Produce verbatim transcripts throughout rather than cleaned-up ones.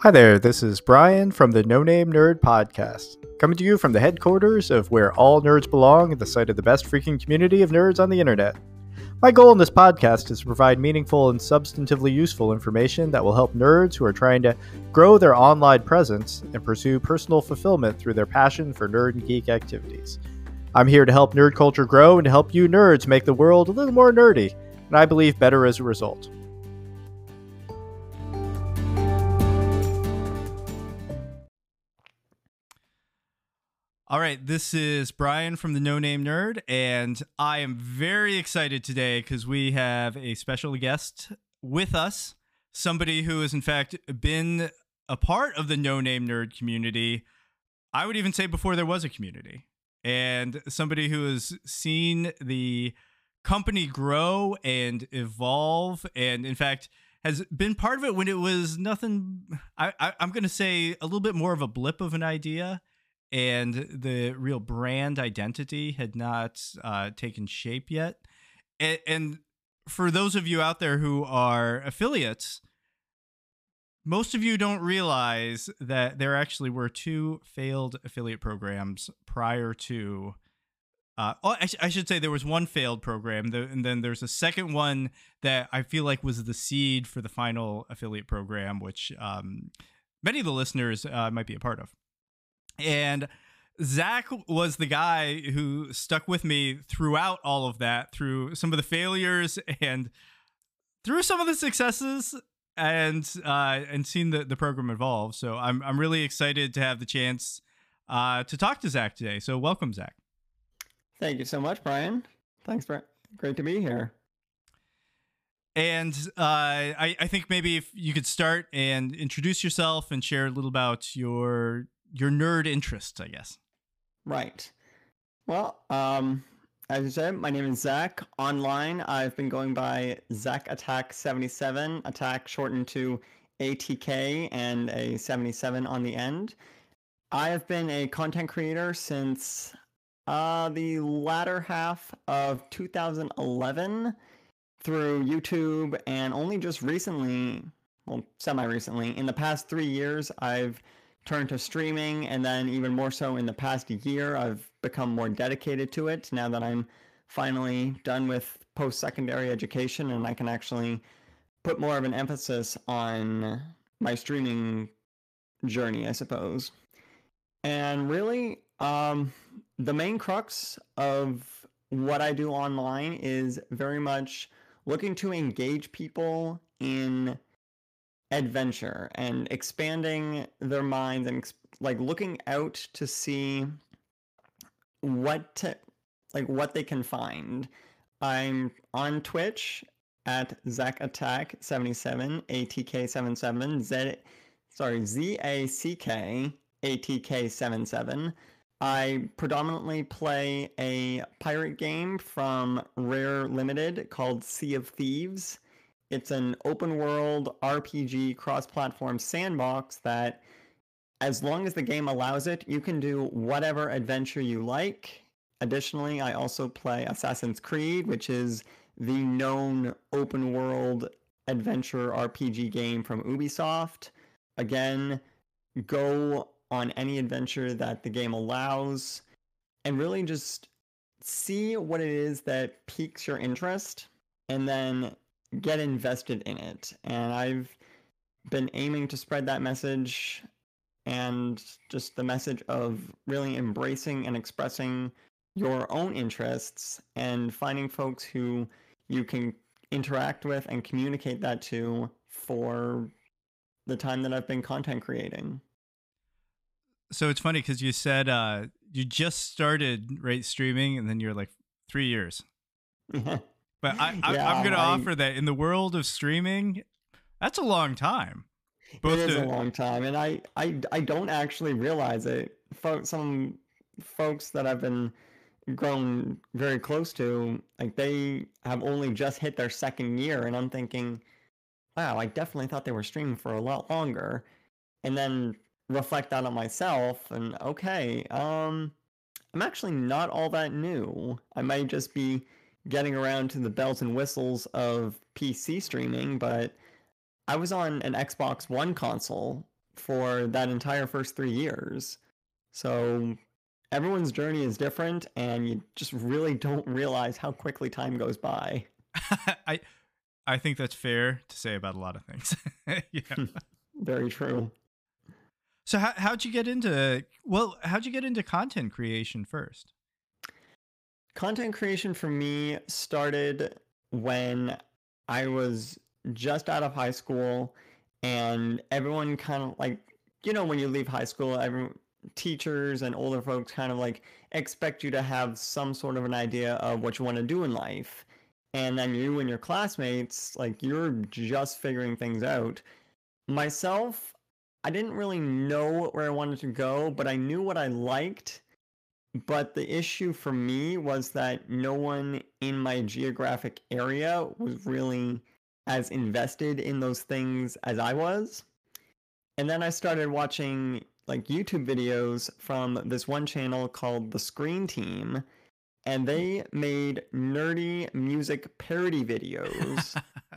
Hi there, this is Brian from the No Name Nerd Podcast, coming to you from the headquarters of where all nerds belong at the site of the best freaking community of nerds on the internet. My goal in this podcast is to provide meaningful and substantively useful information that will help nerds who are trying to grow their online presence and pursue personal fulfillment through their passion for nerd and geek activities. I'm here to help nerd culture grow and to help you nerds make the world a little more nerdy, and I believe better as a result. All right, this is Brian from the No Name Nerd, and I am very excited today because we have a special guest with us, somebody who has in fact been a part of the No Name Nerd community. I would even say before there was a community, and somebody who has seen the company grow and evolve, and in fact has been part of it when it was nothing. I, I, I'm going to say a little bit more of a blip of an idea, and the real brand identity had not uh, taken shape yet. And, and for those of you out there who are affiliates, most of you don't realize that there actually were two failed affiliate programs prior to... Uh, oh, I, sh- I should say there was one failed program, th- and then there's a second one that I feel like was the seed for the final affiliate program, which um, many of the listeners uh, might be a part of. And Zach was the guy who stuck with me throughout all of that, through some of the failures and through some of the successes, and uh, and seen the, the program evolve. So I'm I'm really excited to have the chance uh, to talk to Zach today. So welcome, Zach. Thank you so much, Brian. Thanks, for great to be here. And uh, I I think maybe if you could start and introduce yourself and share a little about your your nerd interests, I guess. Right. Well, um, as you said, my name is Zach. Online, I've been going by Zach Attack seventy-seven, Attack shortened to A T K and a seventy-seven on the end. I have been a content creator since uh, the latter half of two thousand eleven through YouTube, and only just recently, well, semi-recently, in the past three years, I've turned to streaming, and then even more so in the past year, I've become more dedicated to it now that I'm finally done with post-secondary education and I can actually put more of an emphasis on my streaming journey, I suppose. And really, um, the main crux of what I do online is very much looking to engage people in adventure and expanding their minds and like looking out to see what to, like what they can find. I'm on Twitch at Zach Attack seventy-seven, A T K seventy-seven, Z sorry, Z A C K A T K seventy-seven. I predominantly play a pirate game from Rare Limited called Sea of Thieves. It's an open world R P G cross-platform sandbox that, as long as the game allows it, you can do whatever adventure you like. Additionally, I also play Assassin's Creed, which is the known open world adventure R P G game from Ubisoft. Again, go on any adventure that the game allows and really just see what it is that piques your interest and then get invested in it. And I've been aiming to spread that message, and just the message of really embracing and expressing your own interests and finding folks who you can interact with and communicate that to for the time that I've been content creating. So it's funny because you said uh, you just started right streaming, and then you're like three years. But I, I, yeah, I'm going to I, offer that in the world of streaming, that's a long time. Both it is to... a long time, and I, I, I don't actually realize it. Folks, some folks that I've been grown very close to, like they have only just hit their second year, and I'm thinking, wow, I definitely thought they were streaming for a lot longer. And then reflect that on myself, and okay, um, I'm actually not all that new. I might just be getting around to the bells and whistles of P C streaming, but I was on an Xbox One console for that entire first three years. So everyone's journey is different, and you just really don't realize how quickly time goes by. I I think that's fair to say about a lot of things. Yeah. Very true. So how how'd you get into well, how'd you get into content creation first? Content creation for me started when I was just out of high school, and everyone kind of like, you know, when you leave high school, every teachers and older folks kind of like expect you to have some sort of an idea of what you want to do in life. And then you and your classmates, like, you're just figuring things out. Myself, I didn't really know where I wanted to go, but I knew what I liked. But the issue for me was that no one in my geographic area was really as invested in those things as I was. And then I started watching like YouTube videos from this one channel called The Screen Team, and they made nerdy music parody videos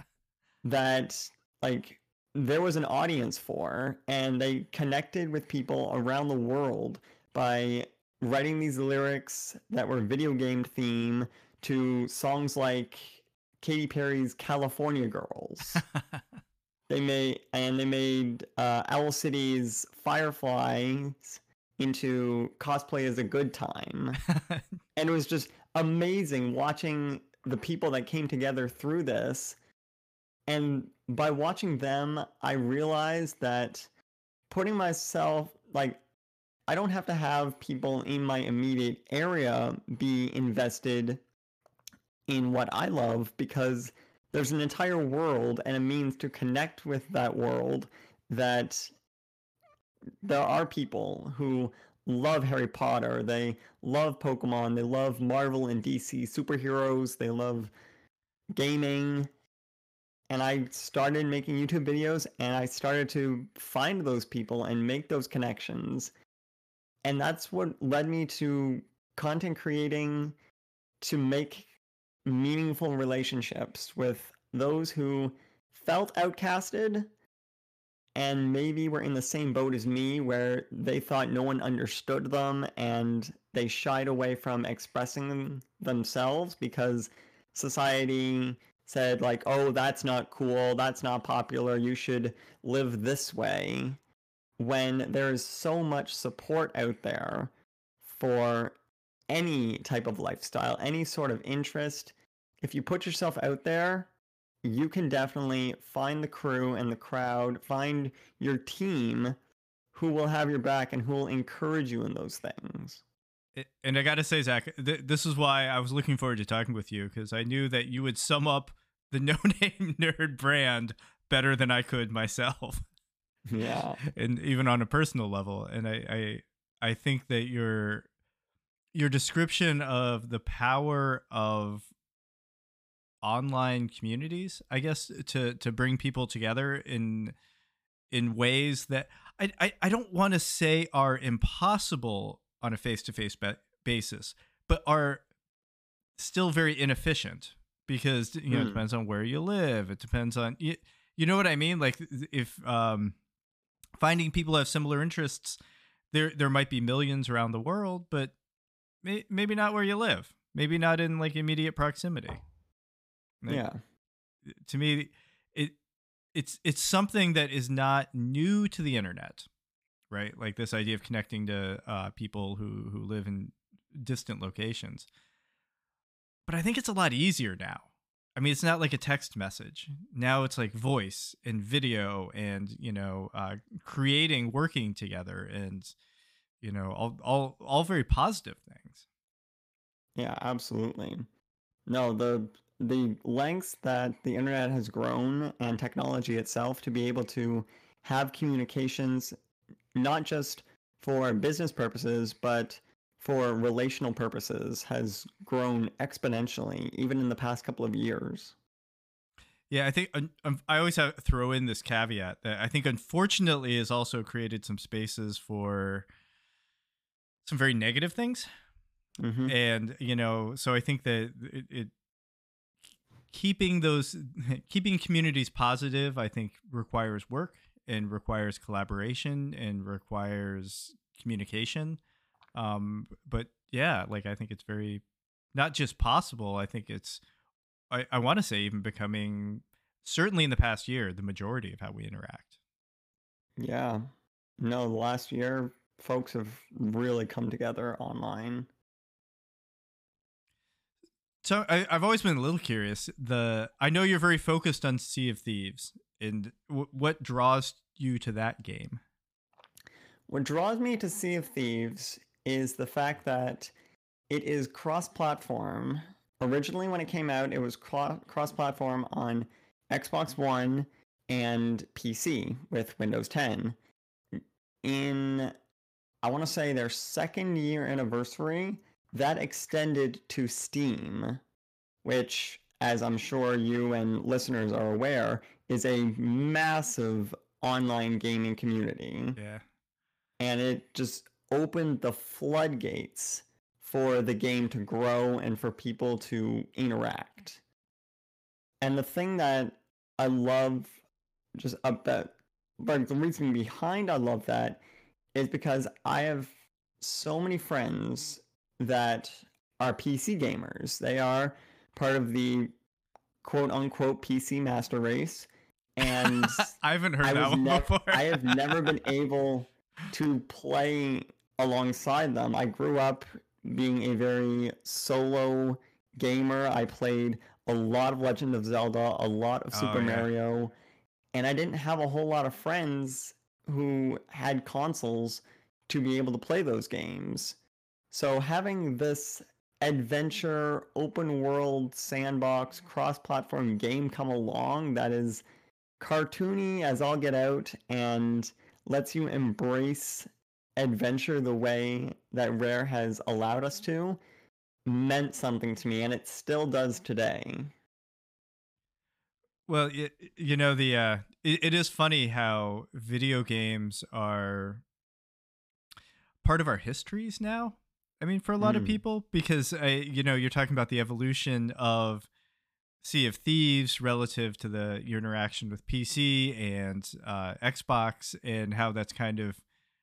that like there was an audience for, and they connected with people around the world by writing these lyrics that were video game theme to songs like Katy Perry's California Girls. They made and they made uh, Owl City's Fireflies into Cosplay as a Good Time. And it was just amazing watching the people that came together through this. And by watching them, I realized that putting myself, like, I don't have to have people in my immediate area be invested in what I love, because there's an entire world and a means to connect with that world, that there are people who love Harry Potter, they love Pokemon, they love Marvel and D C superheroes, they love gaming. And I started making YouTube videos, and I started to find those people and make those connections. And that's what led me to content creating, to make meaningful relationships with those who felt outcasted and maybe were in the same boat as me, where they thought no one understood them and they shied away from expressing them themselves because society said, like, oh, that's not cool, that's not popular, you should live this way. When there's so much support out there for any type of lifestyle, any sort of interest, if you put yourself out there, you can definitely find the crew and the crowd, find your team who will have your back and who will encourage you in those things. And I got to say, Zach, th- this is why I was looking forward to talking with you, because I knew that you would sum up the No Name Nerd brand better than I could myself. Yeah. And even on a personal level. And I, I, I think that your, your description of the power of online communities, I guess, to, to bring people together in, in ways that I, I, I don't want to say are impossible on a face-to-face be- basis, but are still very inefficient, because, you know, mm. it depends on where you live. It depends on, you, you know what I mean? Like, if, um, finding people who have similar interests, there there might be millions around the world, but may, maybe not where you live. Maybe not in like immediate proximity. Like, yeah. To me, it it's it's something that is not new to the internet, right? Like this idea of connecting to uh, people who who live in distant locations. But I think it's a lot easier now. I mean, it's not like a text message. Now it's like voice and video and, you know, uh, creating, working together, and, you know, all, all, all very positive things. Yeah, absolutely. No, the, the lengths that the internet has grown and technology itself to be able to have communications, not just for business purposes, but for relational purposes, has grown exponentially, even in the past couple of years. Yeah, I think um, I always have throw in this caveat that I think, unfortunately, has also created some spaces for some very negative things. Mm-hmm. And, you know, so I think that it, it keeping those, keeping communities positive, I think requires work and requires collaboration and requires communication. Um, but yeah, like I think it's very not just possible. I think it's I, I want to say even becoming certainly in the past year the majority of how we interact. Yeah. No, the last year, folks have really come together online. So I, I've always been a little curious. The I know you're very focused on Sea of Thieves, and w- what draws you to that game? What draws me to Sea of Thieves is the fact that it is cross-platform. Originally, when it came out, it was cro- cross-platform on Xbox One and P C with Windows ten. In, I want to say, their second year anniversary, that extended to Steam, which, as I'm sure you and listeners are aware, is a massive online gaming community. Yeah. And it just opened the floodgates for the game to grow and for people to interact. And the thing that I love just about, but the reason behind I love that is because I have so many friends that are P C gamers. They are part of the quote unquote P C master race. And I haven't heard I that was one never before. I have never been able to play alongside them. I grew up being a very solo gamer. I played a lot of Legend of Zelda, a lot of Super Oh, yeah. Mario, and I didn't have a whole lot of friends who had consoles to be able to play those games. So having this adventure, open world, sandbox, cross-platform game come along that is cartoony as all get out and lets you embrace adventure the way that Rare has allowed us to meant something to me, and it still does today. Well, y you know the uh, it, it is funny how video games are part of our histories now. I mean, for a lot of Mm. people, because I, you know, you're talking about the evolution of Sea of Thieves relative to the your interaction with P C and uh, Xbox, and how that's kind of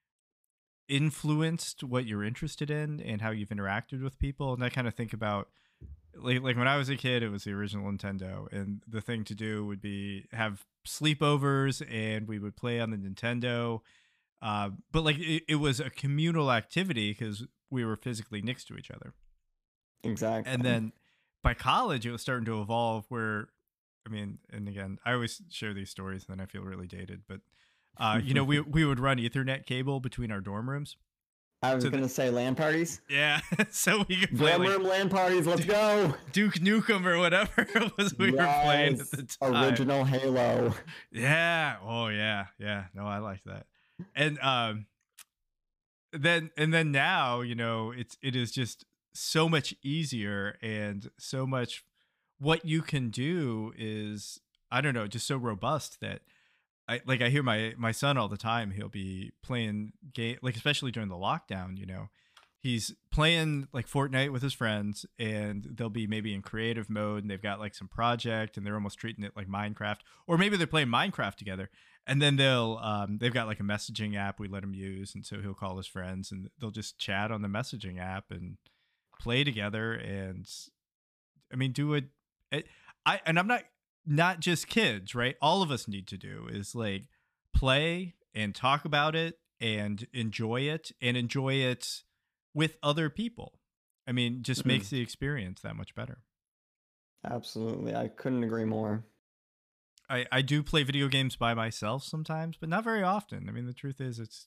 influenced what you're interested in and how you've interacted with people. And I kind of think about like like when I was a kid, it was the original Nintendo, and the thing to do would be have sleepovers, and we would play on the Nintendo. Uh, but like it, it was a communal activity because we were physically next to each other. Exactly. And then by college, it was starting to evolve where, I mean, and again, I always share these stories and then I feel really dated, but uh, you know, we we would run Ethernet cable between our dorm rooms. I was So gonna that, say LAN parties. yeah, so we could play Dorm like room LAN parties. Let's go. Duke Nukem or whatever it was we were playing at Yes, the time. original Halo. Yeah. Oh yeah. Yeah. No, I like that. And um then and then now, you know, it's it is just so much easier, and so much what you can do is, I don't know, just so robust that I like I hear my my son all the time. He'll be playing game, like especially during the lockdown, you know. He's playing like Fortnite with his friends, and they'll be maybe in creative mode and they've got like some project and they're almost treating it like Minecraft, or maybe they're playing Minecraft together. And then they'll um they've got like a messaging app we let him use, and so he'll call his friends and they'll just chat on the messaging app and play together. And I mean, do it. it I and I'm not not just kids, right? All of us need to do is like play and talk about it and enjoy it, and enjoy it with other people. I mean, just Mhm. makes the experience that much better. Absolutely, I couldn't agree more. I, I do play video games by myself sometimes, but not very often. I mean, the truth is, it's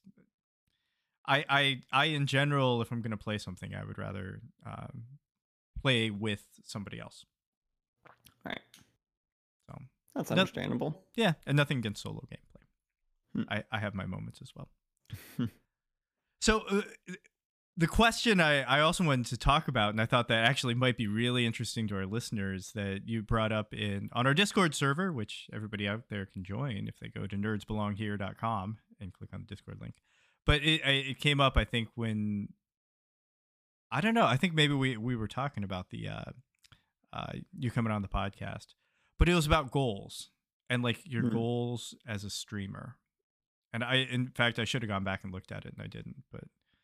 I I I in general, if I'm gonna play something, I would rather um, play with somebody else. Right. So That's no, understandable. yeah, and nothing against solo gameplay. Hmm. I I have my moments as well. So uh, the question I, I also wanted to talk about, and I thought that actually might be really interesting to our listeners, that you brought up in on our Discord server, which everybody out there can join if they go to nerds belong here dot com and click on the Discord link. But it it came up, I think, when I don't know. I think maybe we we were talking about the uh, uh, you coming on the podcast, but it was about goals and like your Hmm. goals as a streamer. And I, in fact, I should have gone back and looked at it, and I didn't. But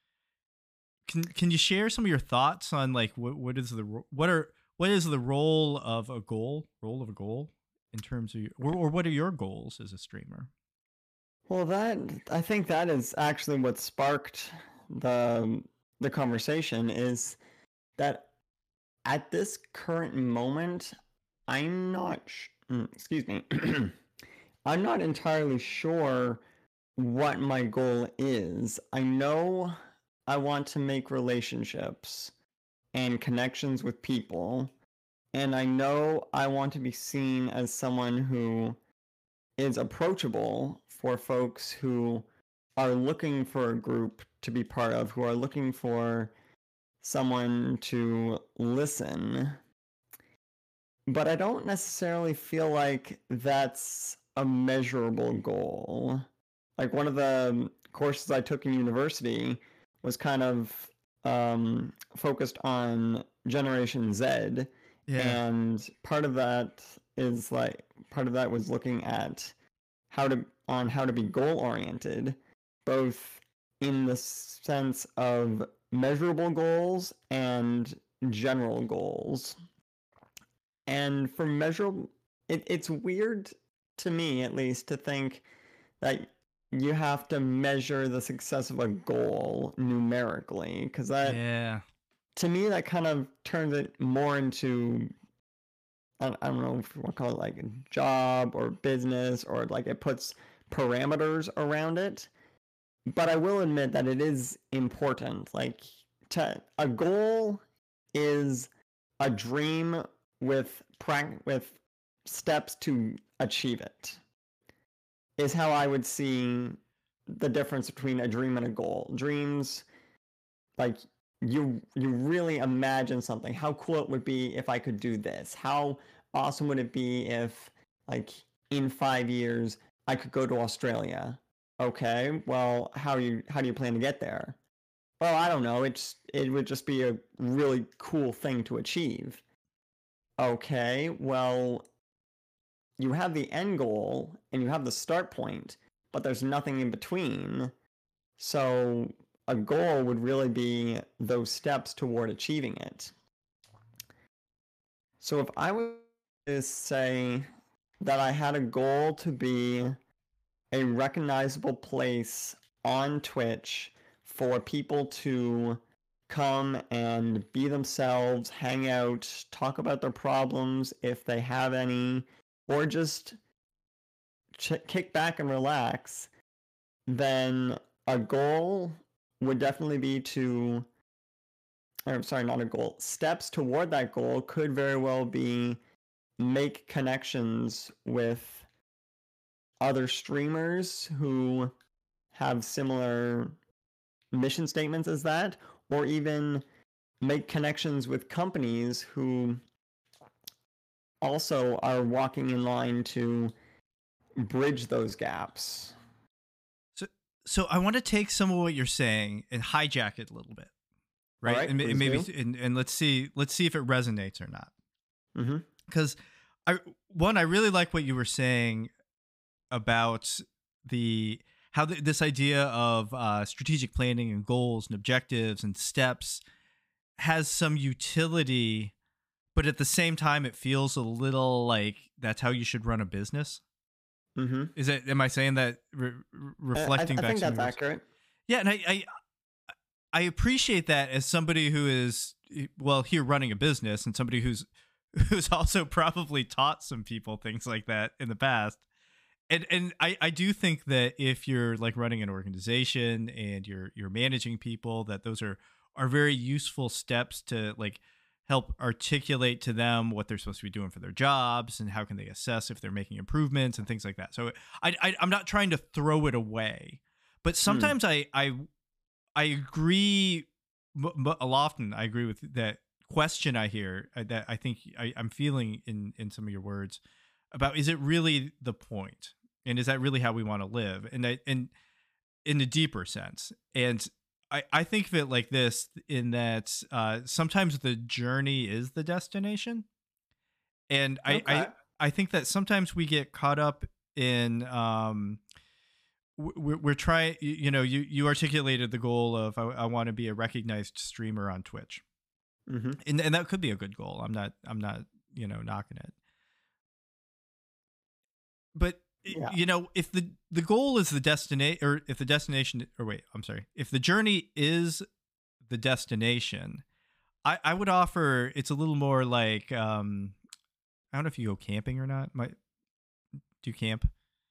can can you share some of your thoughts on like what what is the what are what is the role of a goal role of a goal in terms of or, or what are your goals as a streamer? Well, that I think that is actually what sparked the the conversation is that at this current moment, I'm not sh- mm, excuse me. I'm not entirely sure what my goal is. I know I want to make relationships and connections with people, and I know I want to be seen as someone who is approachable for folks who are looking for a group to be part of, who are looking for someone to listen. But I don't necessarily feel like that's a measurable goal. Like one of the courses I took in university was kind of um, focused on Generation Z. Yeah. And part of that is like, part of that was looking at how to, on how to be goal oriented, both in the sense of measurable goals and general goals. And for measurable, it, it's weird to me, at least, to think that you have to measure the success of a goal numerically, because that, Yeah. to me, that kind of turns it more into, I, I don't know if you want to call it like a job or business, or like it puts parameters around it. But I will admit that it is important. Like, to, a goal is a dream with pra- with steps to achieve it, is how I would see the difference between a dream and a goal. Dreams, like, you you really imagine something. How cool it would be if I could do this. How awesome would it be if, like, in five years I could go to Australia? Okay, well, how you how do you plan to get there? Well, I don't know. It's it would just be a really cool thing to achieve. Okay, well, you have the end goal and you have the start point, but there's nothing in between. So a goal would really be those steps toward achieving it. So if I was to say that I had a goal to be a recognizable place on Twitch for people to come and be themselves, hang out, talk about their problems if they have any, or just ch- kick back and relax, then a goal would definitely be to, or sorry, not a goal, steps toward that goal could very well be make connections with other streamers who have similar mission statements as that, or even make connections with companies who also are walking in line to bridge those gaps. So so I want to take some of what you're saying and hijack it a little bit, right? All right, and, and please maybe do. and, and let's see let's see if it resonates or not. Mm-hmm. Because I one I really like what you were saying about the how the, this idea of uh, strategic planning and goals and objectives and steps has some utility, but at the same time, it feels a little like that's how you should run a business. Mm-hmm. Is it? Am I saying that? Re- reflecting I, I back, think to that's yours? accurate. Yeah, and I, I I appreciate that as somebody who is well here running a business and somebody who's who's also probably taught some people things like that in the past. And and I, I do think that if you're like running an organization and you're you're managing people, that those are are very useful steps to like help articulate to them what they're supposed to be doing for their jobs and how can they assess if they're making improvements and things like that. So I, I I'm not trying to throw it away, but sometimes mm. I I I agree. But often I agree with that question I hear that I think I, I'm feeling in in some of your words about, is it really the point? And is that really how we want to live? And I, and in a deeper sense. And I, I think of it like this, in that uh, sometimes the journey is the destination. And I, okay. I, I think that sometimes we get caught up in, um, we're, we're trying, you know, you, you articulated the goal of, I, I want to be a recognized streamer on Twitch. Mm-hmm. And, and that could be a good goal. I'm not, I'm not, you know, knocking it. But, Yeah. you know, if the, the goal is the destination, or if the destination, or wait, I'm sorry, if the journey is the destination, I, I would offer, it's a little more like, um, I don't know if you go camping or not. Might do you camp?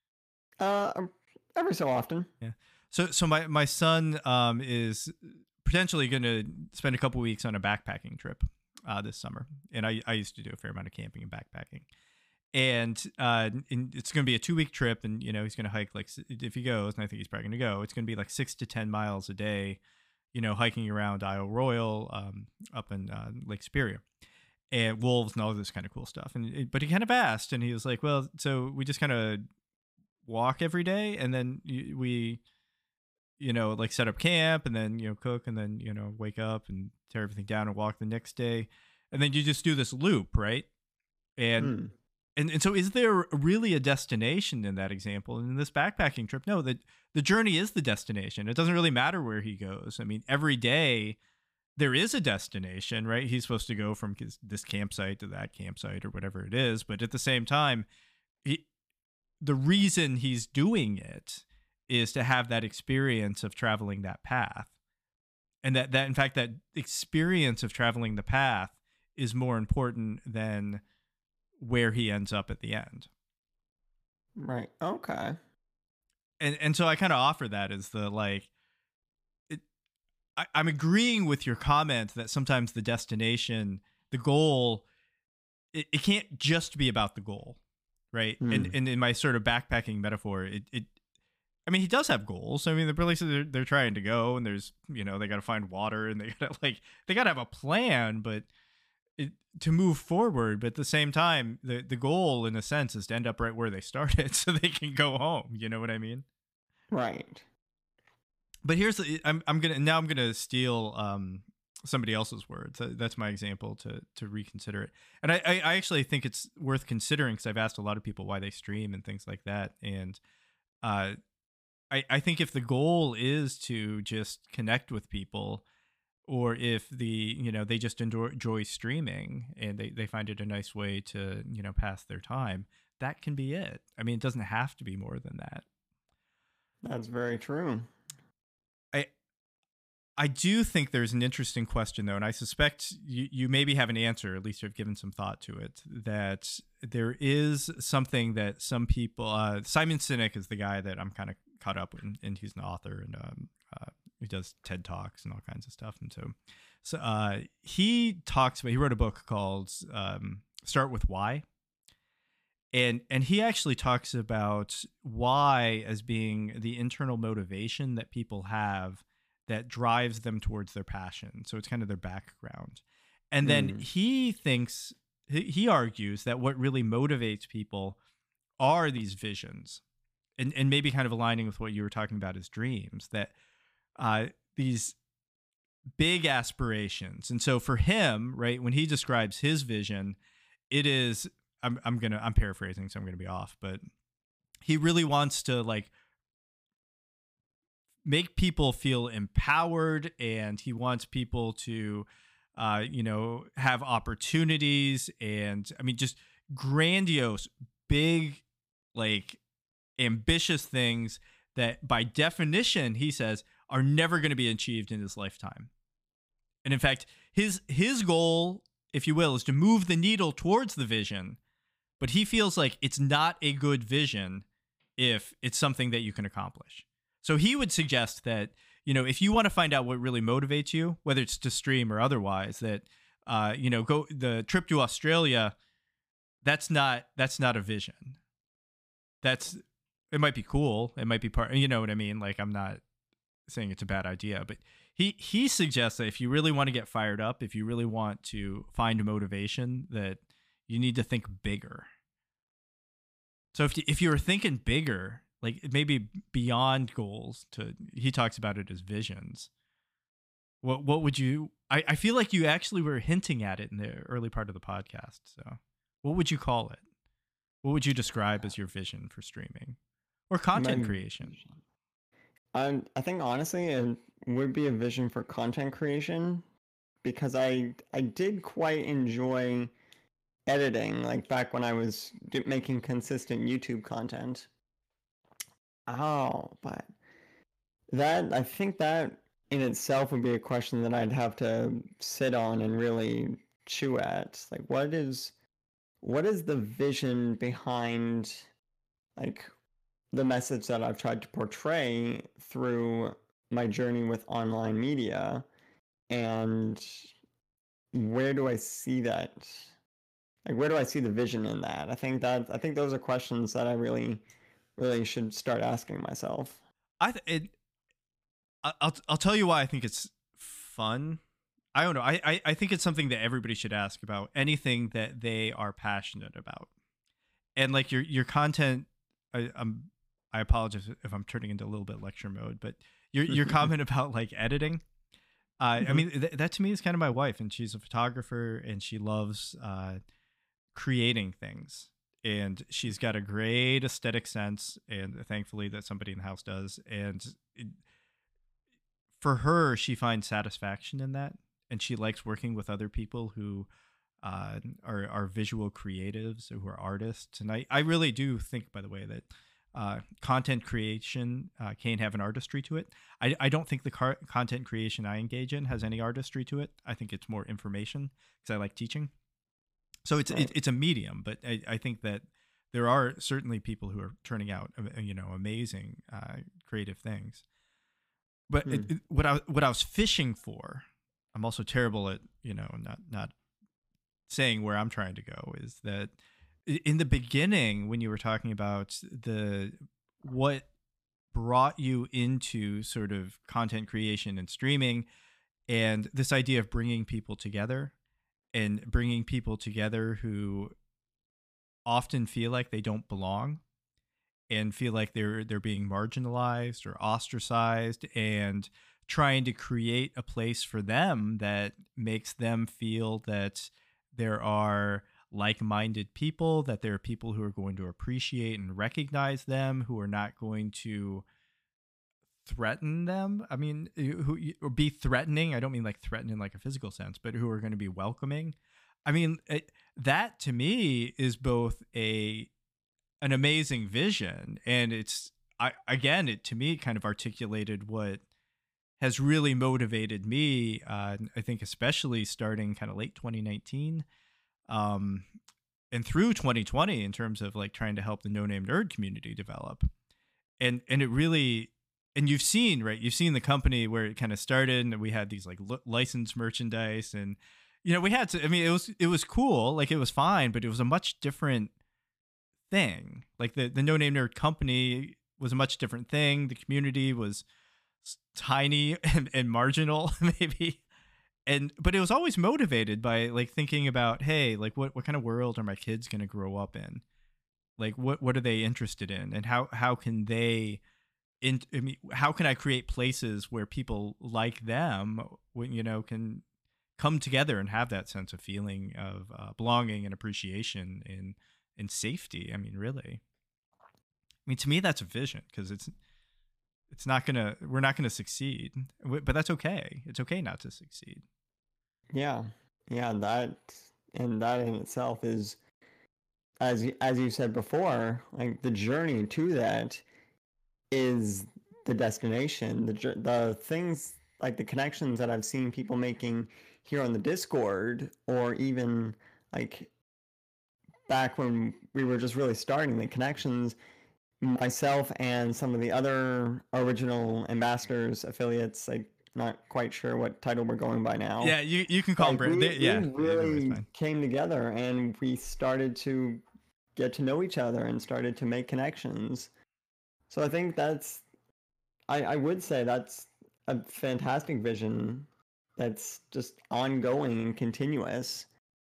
Uh, um, every so often. Yeah. So, so my, my son, um, is potentially going to spend a couple weeks on a backpacking trip, uh, this summer. And I, I used to do a fair amount of camping and backpacking. And uh, in, it's going to be a two week trip, and you know he's going to hike like if he goes, and I think he's probably going to go. It's going to be like six to ten miles a day, you know, hiking around Isle Royale, um, up in uh, Lake Superior, and wolves and all this kind of cool stuff. And it, but he kind of asked, and he was like, "Well, so we just kind of walk every day, and then we, you know, like set up camp, and then you know cook, and then you know wake up and tear everything down and walk the next day, and then you just do this loop, right?" And Hmm. And and so is there really a destination in that example? And in this backpacking trip, no, the, the journey is the destination. It doesn't really matter where he goes. I mean, every day there is a destination, right? He's supposed to go from this campsite to that campsite or whatever it is. But at the same time, he, the reason he's doing it is to have that experience of traveling that path. And that, that in fact, that experience of traveling the path is more important than where he ends up at the end. Right. Okay. And and so I kind of offer that as the like, it, I, I'm agreeing with your comment that sometimes the destination, the goal, it, it can't just be about the goal, right? Hmm. And and in my sort of backpacking metaphor, it, it I mean, he does have goals. I mean, the places they're, they're trying to go, and there's, you know, they got to find water, and they got to like, they got to have a plan, but it, to move forward. But at the same time, the, the goal in a sense is to end up right where they started so they can go home. You know what I mean? Right. But here's the, I'm, I'm going to, now I'm going to steal, um, somebody else's words. That's my example to, to reconsider it. And I, I, I actually think it's worth considering, because I've asked a lot of people why they stream and things like that. And, uh, I, I think if the goal is to just connect with people, or if the, you know, they just enjoy, enjoy streaming and they, they find it a nice way to, you know, pass their time, that can be it. I mean, it doesn't have to be more than that. That's very true. I I do think there's an interesting question, though, and I suspect you, you maybe have an answer, at least you've given some thought to it, that there is something that some people, uh, Simon Sinek is the guy that I'm kind of caught up in, and he's an author, and um, uh, he does TED Talks and all kinds of stuff. And so, so uh, he talks about, he wrote a book called um, Start With Why. And and he actually talks about why as being the internal motivation that people have that drives them towards their passion. So it's kind of their background. And then Mm. he thinks, he he argues that what really motivates people are these visions. And, and maybe kind of aligning with what you were talking about as dreams, that uh, these big aspirations. And so for him, right, when he describes his vision, it is, I'm I'm gonna I'm paraphrasing, so I'm gonna be off, but he really wants to like make people feel empowered, and he wants people to, uh, you know, have opportunities, and I mean, just grandiose, big, like ambitious things that by definition, he says, are never going to be achieved in his lifetime. And in fact, his his goal, if you will, is to move the needle towards the vision. But he feels like it's not a good vision if it's something that you can accomplish. So he would suggest that, you know, if you want to find out what really motivates you, whether it's to stream or otherwise, that, uh, you know, go the trip to Australia, that's not that's not a vision. That's, it might be cool. It might be part, you know what I mean? Like, I'm not saying it's a bad idea, but he, he suggests that if you really want to get fired up, if you really want to find motivation, that you need to think bigger. So if if you were thinking bigger, like maybe beyond goals, to, he talks about it as visions. What what would you? I, I feel like you actually were hinting at it in the early part of the podcast. So what would you call it? What would you describe as your vision for streaming or content My- creation? I I think honestly it would be a vision for content creation because I I did quite enjoy editing like back when I was d- making consistent YouTube content. Oh, but that I think that in itself would be a question that I'd have to sit on and really chew at. Like what is what is the vision behind like the message that I've tried to portray through my journey with online media, and where do I see that? Like, where do I see the vision in that? I think that I think those are questions that I really, really should start asking myself. I th- it, I- I'll I'll tell you why I think it's fun. I don't know. I, I I think it's something that everybody should ask about anything that they are passionate about. And like your your content, I, I'm I apologize if I'm turning into a little bit lecture mode, but your your comment about like editing. Uh, I Mhm. mean, th- that to me is kind of my wife, and she's a photographer, and she loves uh, creating things, and she's got a great aesthetic sense, and thankfully that somebody in the house does. And it, for her, she finds satisfaction in that, and she likes working with other people who uh, are are visual creatives, who are artists. And I I really do think, by the way, that uh, content creation uh, can have an artistry to it. I, I don't think the car- content creation I engage in has any artistry to it. I think it's more information because I like teaching. So it's it, Right. it's a medium, but I, I think that there are certainly people who are turning out uh, you know amazing uh, creative things. But it, Hmm. it, what I what I was fishing for, I'm also terrible at you know not not saying where I'm trying to go is that in the beginning when you were talking about the what brought you into sort of content creation and streaming and this idea of bringing people together and bringing people together who often feel like they don't belong and feel like they're they're being marginalized or ostracized and trying to create a place for them that makes them feel that there are like-minded people, that there are people who are going to appreciate and recognize them, who are not going to threaten them. I mean, who or be threatening. I don't mean like threatening like a physical sense, but who are going to be welcoming. I mean, it, that to me is both a an amazing vision, and it's I again it to me kind of articulated what has really motivated me. Uh, I think especially starting kind of late twenty nineteen, um, and through twenty twenty in terms of like trying to help the No Name Nerd community develop, and and it really. And you've seen, right? You've seen the company where it kind of started, and we had these like li- licensed merchandise, and you know we had to. I mean, it was it was cool, like it was fine, but it was a much different thing. Like the the No Name Nerd company was a much different thing. The community was tiny and, and marginal, maybe. And but it was always motivated by like thinking about, hey, like what what kind of world are my kids going to grow up in? Like what what are they interested in, and how how can they in I mean, how can I create places where people like them, when you know, can come together and have that sense of feeling of uh, belonging and appreciation and and safety. I mean, really. I mean, to me, that's a vision because it's it's not gonna we're not gonna succeed, but that's okay. It's okay not to succeed. Yeah. Yeah. That and that in itself is, as y- as you said before, like the journey to that is the destination. The jour- the things like the connections that I've seen people making here on the Discord, or even like back when we were just really starting, the connections myself and some of the other original ambassadors, affiliates, like not quite sure what title we're going by now. Yeah, you you can call them Like brand. we They, we yeah, either way is really fine. came together and we started to get to know each other and started to make connections. So I think that's I, I would say that's a fantastic vision that's just ongoing and continuous.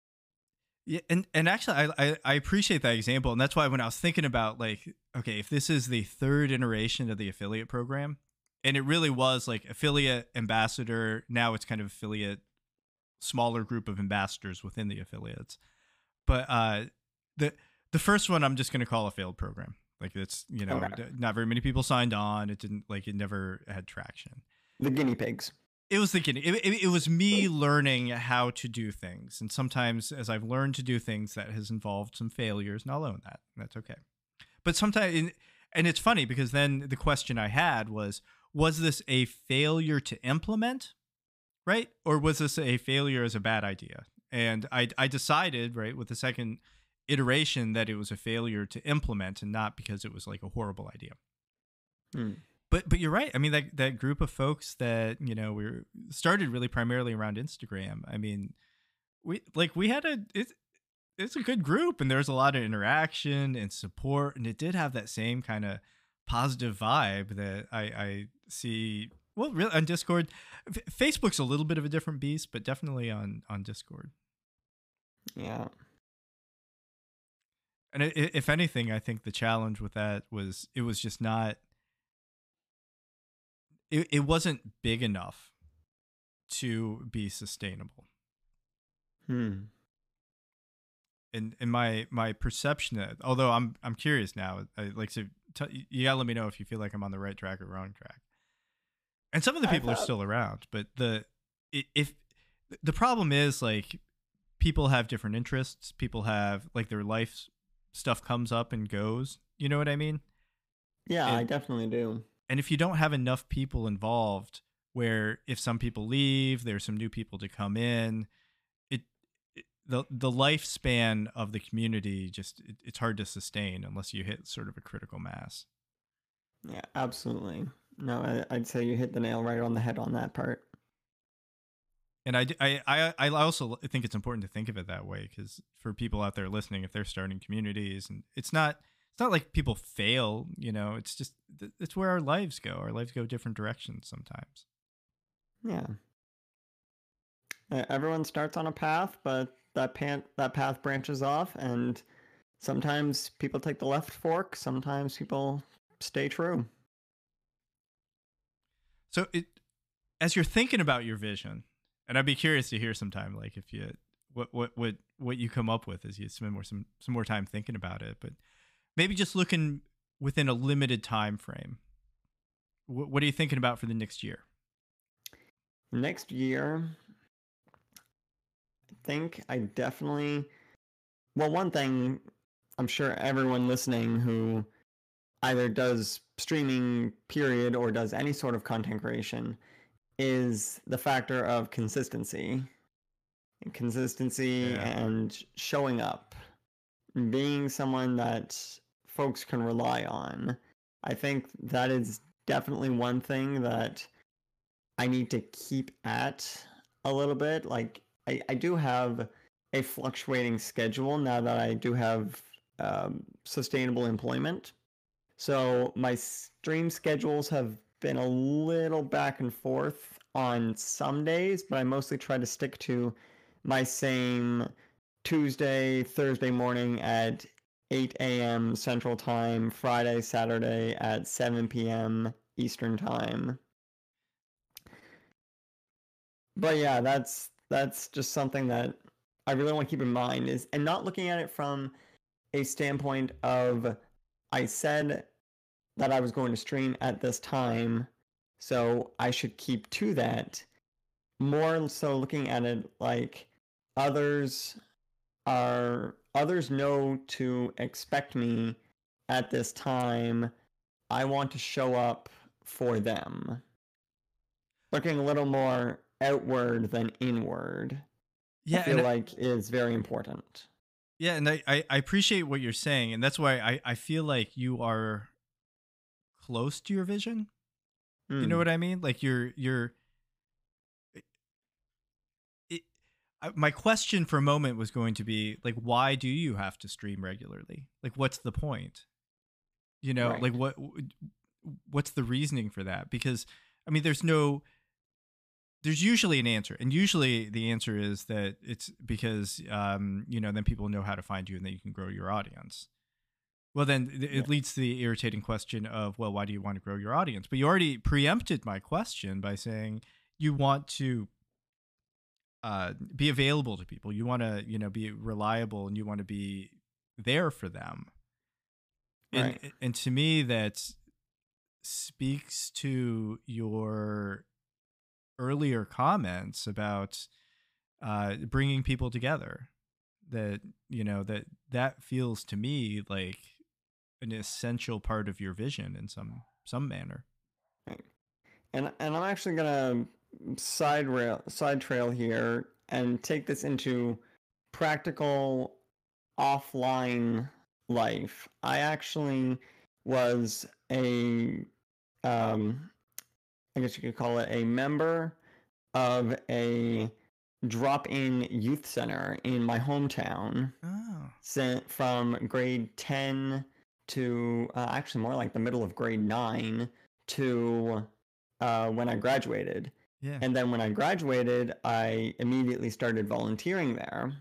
Yeah, and and actually, I, I I appreciate that example, and that's why when I was thinking about like, okay, if this is the third iteration of the affiliate program, and it really was like affiliate ambassador, now it's kind of affiliate smaller group of ambassadors within the affiliates. But uh, the the first one I'm just going to call a failed program. Like it's, you know, Okay. d- not very many people signed on. It didn't like it never had traction. The guinea pigs. It was the guinea. It, it, it was me learning how to do things, and sometimes as I've learned to do things, that has involved some failures, and I'll own that. And that's okay. But sometimes, and it's funny because then the question I had was, was this a failure to implement, right? Or was this a failure as a bad idea? And I, I decided, right, with the second iteration that it was a failure to implement and not because it was like a horrible idea. Hmm. But but you're right. I mean, that that group of folks that, you know, we were started really primarily around Instagram. I mean, we like we had a it's it's a good group, and there's a lot of interaction and support, and it did have that same kind of positive vibe that I I see. Well, really on Discord, F- Facebook's a little bit of a different beast, but definitely on on Discord. Yeah. And i- if anything, I think the challenge with that was it was just not. It, it wasn't big enough to be sustainable. Hmm. And and my my perception that, although I'm I'm curious now, I like to t- you gotta let me know if you feel like I'm on the right track or wrong track. And some of the I people are thought, still around, but the i- if the problem is like people have different interests, people have like their life stuff comes up and goes. You know what I mean? yeah, I And definitely do. and if you don't have enough people involved, where if some people leave, there's some new people to come in, it, it the the lifespan of the community just it, it's hard to sustain unless you hit sort of a critical mass. Yeah, absolutely. No, I, I'd say you hit the nail right on the head on that part. And I, d- I, I I also think it's important to think of it that way, because for people out there listening, if they're starting communities, and it's not it's not like people fail, you know, it's just th- it's where our lives go. Our lives go different directions sometimes. Yeah. Uh, Everyone starts on a path, but that pan- that path branches off, and sometimes people take the left fork, sometimes people stay true. So it as you're thinking about your vision, and I'd be curious to hear sometime, like if you what what what what you come up with as you spend more some some more time thinking about it, but maybe just looking within a limited time frame. What, what are you thinking about for the next year? Next year, I think I definitely. Well, one thing I'm sure everyone listening who either does streaming, period, or does any sort of content creation is the factor of consistency. Consistency Yeah. and showing up, being someone that folks can rely on. I think that is definitely one thing that I need to keep at a little bit. Like, I, I do have a fluctuating schedule now that I do have um, sustainable employment. So my stream schedules have been a little back and forth on some days, but I mostly try to stick to my same Tuesday, Thursday morning at eight a.m. Central Time, Friday, Saturday at seven p.m. Eastern Time. But yeah, that's that's just something that I really want to keep in mind is and not looking at it from a standpoint of I said that I was going to stream at this time, so I should keep to that. More so looking at it like others are others know to expect me at this time. I want to show up for them. Looking a little more outward than inward, I Yeah, feel and like is very important. yeah, and I, I I appreciate what you're saying, and that's why I I feel like you are close to your vision. You know Hmm. what I mean? Like you're you're it, I- my question for a moment was going to be like, why do you have to stream regularly? Like, what's the point? You know, like Right. what what's the reasoning for that? Because I mean, there's no there's usually an answer, and usually the answer is that it's because um you know then people know how to find you and then you can grow your audience. Well, then th- Yeah. it leads to the irritating question of, well, why do you want to grow your audience? But you already preempted my question by saying you want to uh, be available to people. You want to, you know, be reliable, and you want to be there for them. and Right. and to me that speaks to your earlier comments about uh, bringing people together. That you know that that feels to me like an essential part of your vision in some some manner. Right. And and I'm actually gonna side rail side trail here and take this into practical offline life. I actually was a um I guess you could call it a member of a drop-in youth center in my hometown Oh, sent from grade ten to uh, actually more like the middle of grade nine to uh, when I graduated. yeah, And then when I graduated, I immediately started volunteering there.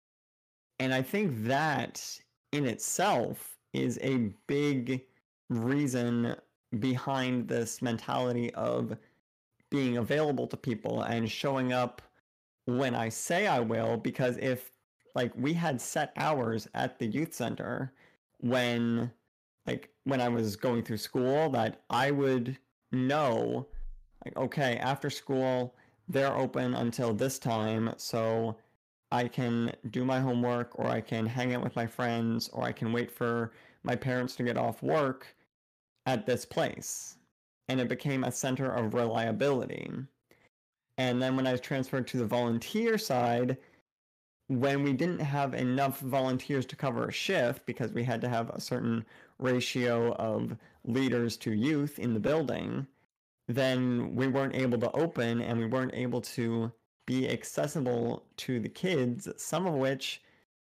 And I think that in itself is a big reason behind this mentality of being available to people and showing up when I say I will, because if like we had set hours at the youth center when like when I was going through school that I would know like okay, after school they're open until this time, so I can do my homework or I can hang out with my friends or I can wait for my parents to get off work at this place. And it became a center of reliability. And then when I was transferred to the volunteer side, when we didn't have enough volunteers to cover a shift because we had to have a certain ratio of leaders to youth in the building, then we weren't able to open and we weren't able to be accessible to the kids, some of which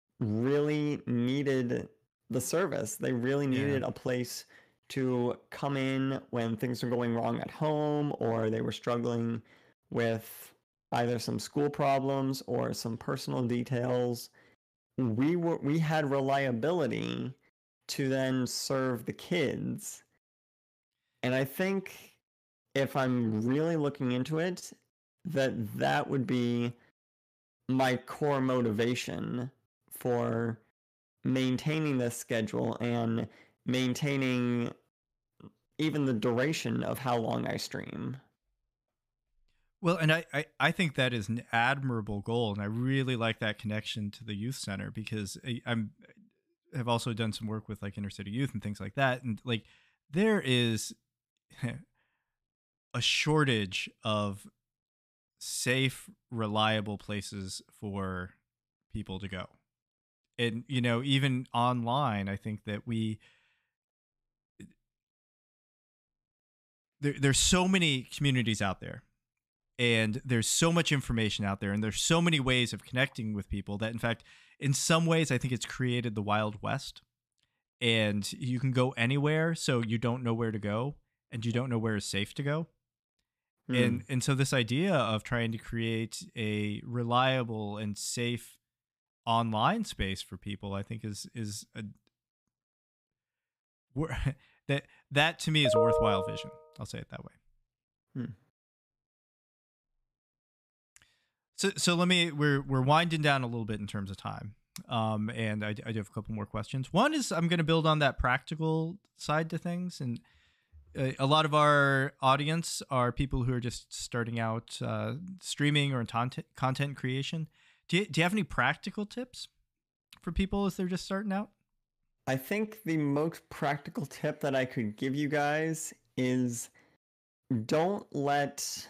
really needed the service. They really yeah, needed a place to come in when things were going wrong at home or they were struggling with either some school problems or some personal details. We were we had reliability to then serve the kids. And I think if I'm really looking into it, that that would be my core motivation for maintaining this schedule and maintaining even the duration of how long I stream. well, and I, I I think that is an admirable goal, and I really like that connection to the youth center because I, I'm have also done some work with like inner city youth and things like that, and like there is a shortage of safe, reliable places for people to go. And you know, even online, I think that we there, there's so many communities out there, and there's so much information out there, and there's so many ways of connecting with people that, in fact, in some ways, I think it's created the Wild West, and you can go anywhere, so you don't know where to go, and you don't know where is safe to go. Hmm. And and so this idea of trying to create a reliable and safe online space for people, I think is is a wor- that that to me is a worthwhile vision. I'll say it that way. Hmm. So so let me we're we're winding down a little bit in terms of time. Um, and I, I do have a couple more questions. One is I'm going to build on that practical side to things, and uh, a lot of our audience are people who are just starting out uh, streaming or in content content creation. Do you, do you have any practical tips for people as they're just starting out? I think the most practical tip that I could give you guys is don't let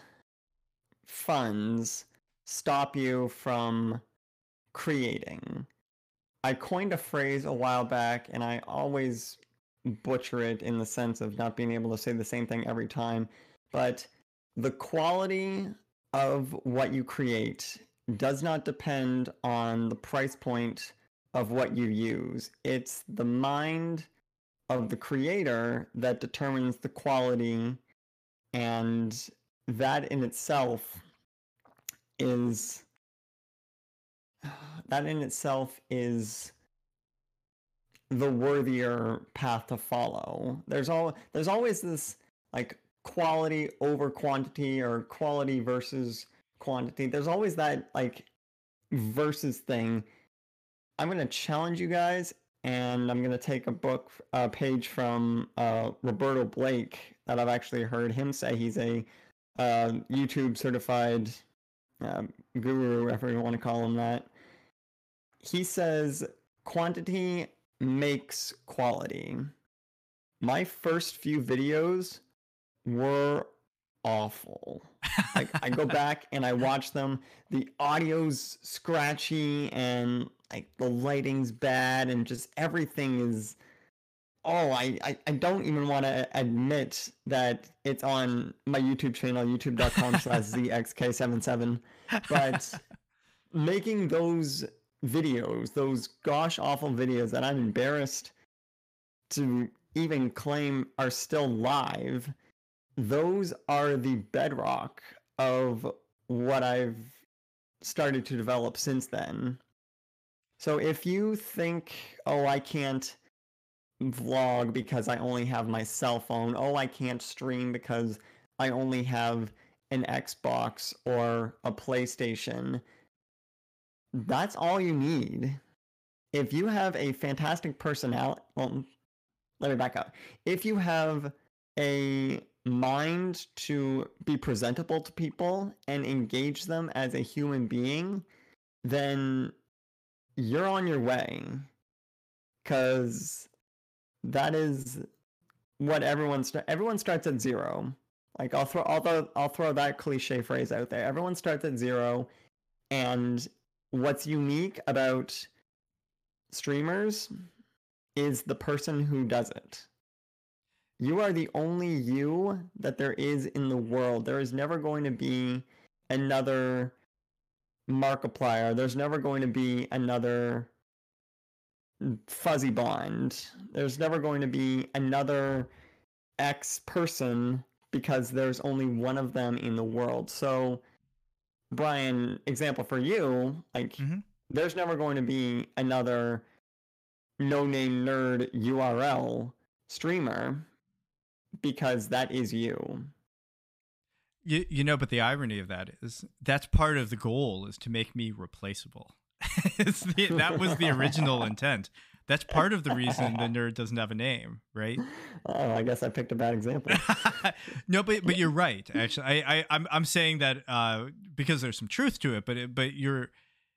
funds stop you from creating. I coined a phrase a while back and I always butcher it in the sense of not being able to say the same thing every time, but the quality of what you create does not depend on the price point of what you use. It's the mind of the creator that determines the quality, and that in itself is that in itself is the worthier path to follow. There's all there's always this like quality over quantity or quality versus quantity. There's always that like versus thing. I'm gonna challenge you guys. and I'm gonna take a book, a page from uh, Roberto Blake that I've actually heard him say. He's a uh, YouTube certified uh, guru, whatever you want to call him that. He says quantity makes quality. My first few videos were awful. Like, I go back and I watch them. The audio's scratchy and like the lighting's bad and just everything is. Oh, I, I, I don't even want to admit that it's on my YouTube channel, youtube.com slash zxk77. But making those videos, those gosh awful videos that I'm embarrassed to even claim are still live, those are the bedrock of what I've started to develop since then. So if you think, oh, I can't vlog because I only have my cell phone, oh, I can't stream because I only have an Xbox or a PlayStation, that's all you need. If you have a fantastic personality, well, let me back up. If you have a mind to be presentable to people and engage them as a human being, then you're on your way. Because that is what everyone st- everyone starts at zero. Like I'll throw I'll, I'll throw that cliche phrase out there. Everyone starts at zero, and what's unique about streamers is the person who does it. You are the only you that there is in the world. There is never going to be another Markiplier. There's never going to be another Fuzzy Bond. There's never going to be another X person because there's only one of them in the world. So, Brian, example for you, like, mm-hmm. there's never going to be another no-name nerd U R L streamer because that is you. You, you know, but the irony of that is that's part of the goal, is to make me replaceable. the, that was the original intent. That's part of the reason the nerd doesn't have a name, right? Oh, I guess I picked a bad example. No, but but you're right. Actually, I, I I'm I'm saying that uh, because there's some truth to it, but it, but you're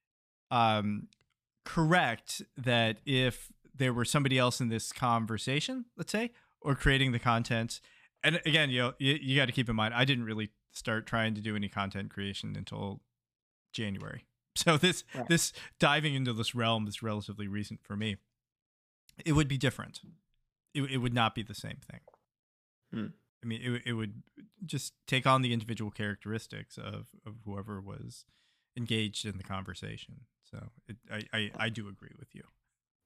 um correct that if there were somebody else in this conversation, let's say, or creating the content, and again, you know, you, you got to keep in mind, I didn't really start trying to do any content creation until January. So this right. this diving into this realm is relatively recent for me. It would be different. It it would not be the same thing. Hmm. I mean, it it would just take on the individual characteristics of, of whoever was engaged in the conversation. So it, I, I, I do agree with you.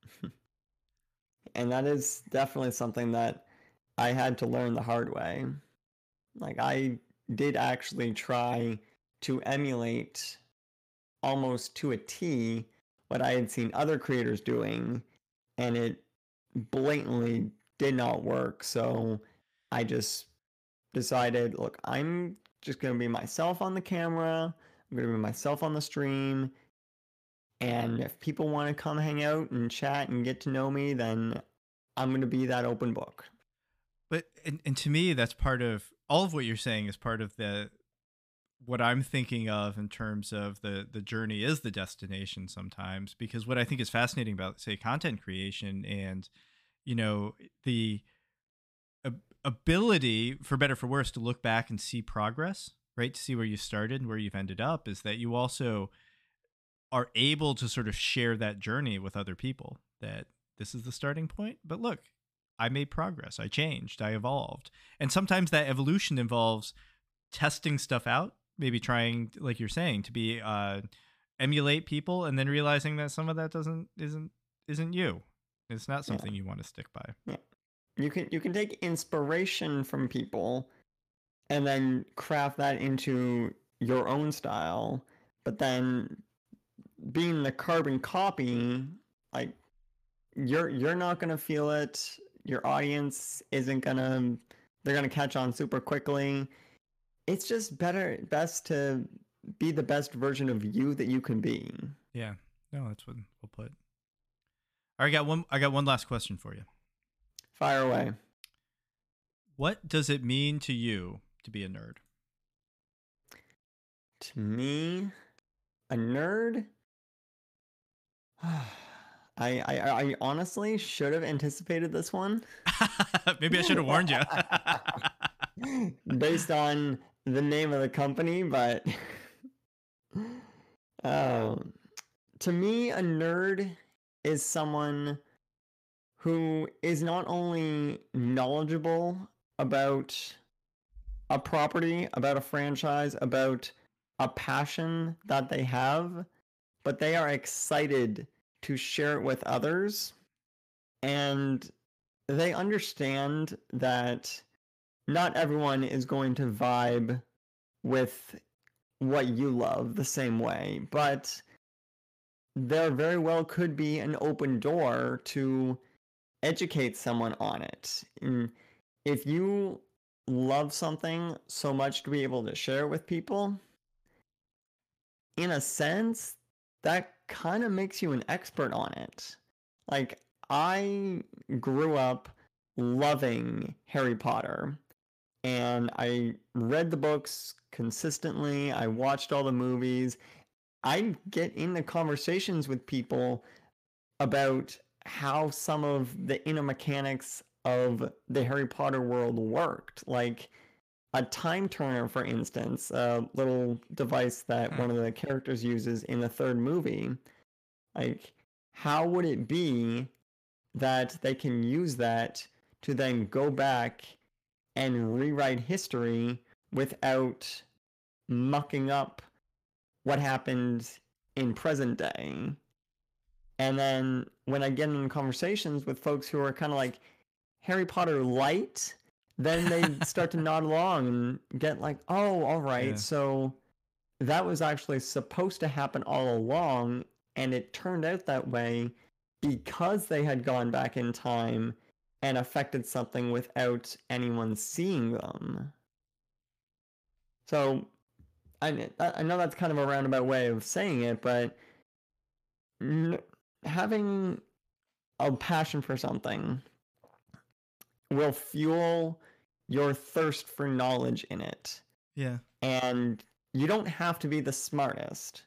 And that is definitely something that I had to learn the hard way. Like, I did actually try to emulate almost to a T what I had seen other creators doing, and it blatantly did not work. So I just decided, look, I'm just going to be myself on the camera. I'm going to be myself on the stream. And if people want to come hang out and chat and get to know me, then I'm going to be that open book. But, and, and to me, that's part of, all of what you're saying is part of the, what I'm thinking of in terms of the the journey is the destination sometimes. Because what I think is fascinating about, say, content creation and, you know, the ability, for better for worse, to look back and see progress, right? To see where you started and where you've ended up, is that you also are able to sort of share that journey with other people, that this is the starting point, but look, I made progress, I changed, I evolved. And sometimes that evolution involves testing stuff out, maybe trying, like you're saying, to be uh emulate people, and then realizing that some of that doesn't isn't isn't you. It's not something yeah. you want to stick by. Yeah. You can you can take inspiration from people and then craft that into your own style, but then being the carbon copy, like, you're you're not gonna feel it. Your audience isn't gonna they're gonna catch on super quickly. It's just better best to be the best version of you that you can be. Yeah. No, that's what we'll put. I got one. I got one last question for you. Fire away. What does it mean to you to be a nerd? To me, a nerd. I, I I honestly should have anticipated this one. Maybe I should have warned you. Based on the name of the company, but um, to me, a nerd is someone who is not only knowledgeable about a property, about a franchise, about a passion that they have, but they are excited to share it with others, and they understand that not everyone is going to vibe with what you love the same way, but there very well could be an open door to educate someone on it. And if you love something so much to be able to share it with people, in a sense, that kind of makes you an expert on it. Like, I grew up loving Harry Potter, and I read the books consistently. I watched all the movies. I get into conversations with people about how some of the inner mechanics of the Harry Potter world worked. Like a time turner, for instance, a little device that one of the characters uses in the third movie. Like, how would it be that they can use that to then go back and rewrite history without mucking up what happened in present day? And then when I get in conversations with folks who are kind of like Harry Potter light, then they start to nod along and get like, oh, all right, yeah. So that was actually supposed to happen all along, and it turned out that way because they had gone back in time and affected something without anyone seeing them. So I, I know that's kind of a roundabout way of saying it, but n- having a passion for something will fuel your thirst for knowledge in it. Yeah. And you don't have to be the smartest,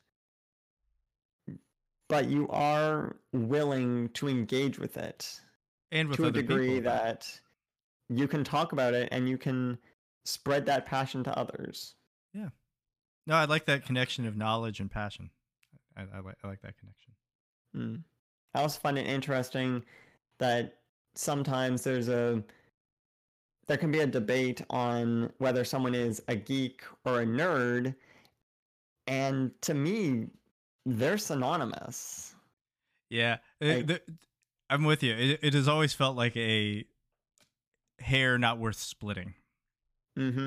but you are willing to engage with it. And with to a other degree people that you can talk about it and you can spread that passion to others. Yeah. No, I like that connection of knowledge and passion. I, I, like, I like that connection. Mm. I also find it interesting that sometimes there's a there can be a debate on whether someone is a geek or a nerd, and to me, they're synonymous. Yeah, it, the, I'm with you. It, it has always felt like a hair not worth splitting. Mm-hmm.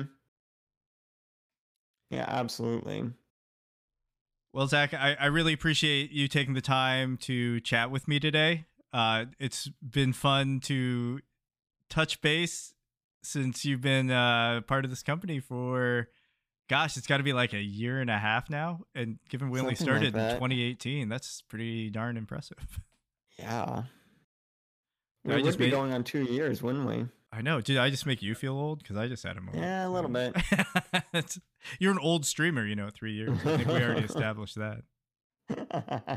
Yeah, absolutely. Well, Zach, I, I really appreciate you taking the time to chat with me today. Uh, it's been fun to touch base since you've been uh, part of this company for, gosh, it's got to be like a year and a half now. And given we only Something started like in twenty eighteen, that's pretty darn impressive. Yeah. Did We I would just be make... going on two years, wouldn't we? I know. Did I just make you feel old? Because I just had a moment. Yeah, a little bit. You're an old streamer, you know, three years. I think we already established that.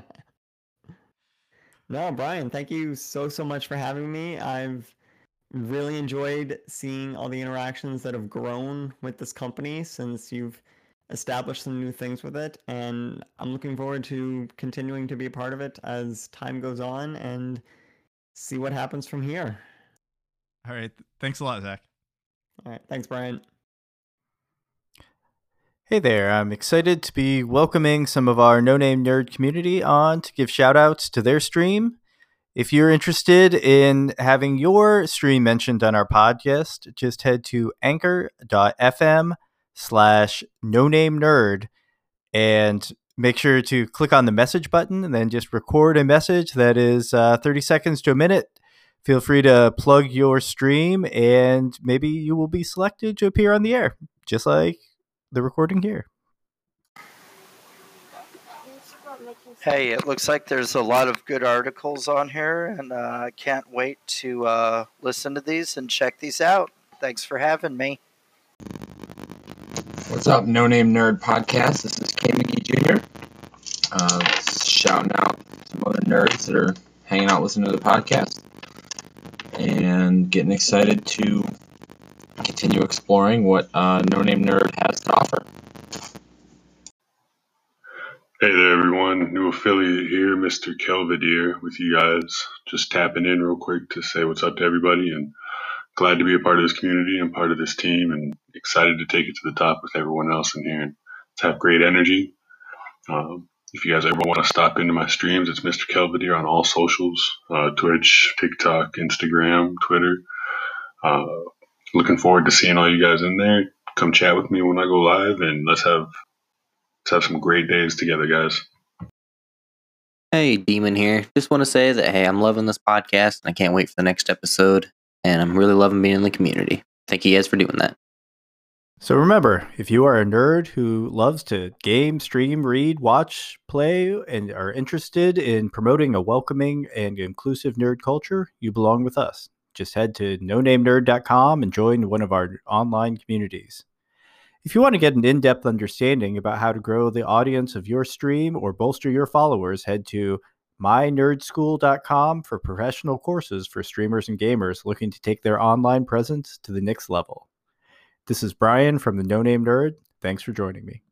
No, Brian, thank you so, so much for having me. I've really enjoyed seeing all the interactions that have grown with this company since you've established some new things with it. And I'm looking forward to continuing to be a part of it as time goes on and see what happens from here. All right. Thanks a lot, Zach. All right. Thanks, Brian. Hey there. I'm excited to be welcoming some of our No Name Nerd community on to give shout outs to their stream. If you're interested in having your stream mentioned on our podcast, just head to anchor.fm slash no name nerd and make sure to click on the message button and then just record a message that is uh, thirty seconds to a minute. Feel free to plug your stream and maybe you will be selected to appear on the air, just like the recording here. Hey, it looks like there's a lot of good articles on here, and uh, I can't wait to uh, listen to these and check these out. Thanks for having me. What's up, No Name Nerd Podcast? This is K McGee Junior Uh, shouting out some other nerds that are hanging out listening to the podcast and getting excited to continue exploring what uh, No Name Nerd has to offer. Hey there, everyone. New affiliate here, Mister Kelvedere, with you guys. Just tapping in real quick to say what's up to everybody, and glad to be a part of this community and part of this team, and excited to take it to the top with everyone else in here and to have great energy. Um, if you guys ever want to stop into my streams, it's Mister Kelvedere on all socials, uh, Twitch, TikTok, Instagram, Twitter. Uh, looking forward to seeing all you guys in there. Come chat with me when I go live, and let's have Let's have some great days together, guys. Hey, Demon here. Just want to say that, hey, I'm loving this podcast, and I can't wait for the next episode, and I'm really loving being in the community. Thank you guys for doing that. So remember, if you are a nerd who loves to game, stream, read, watch, play, and are interested in promoting a welcoming and inclusive nerd culture, you belong with us. Just head to no name nerd dot com and join one of our online communities. If you want to get an in-depth understanding about how to grow the audience of your stream or bolster your followers, head to my nerd school dot com for professional courses for streamers and gamers looking to take their online presence to the next level. This is Brian from the No Name Nerd. Thanks for joining me.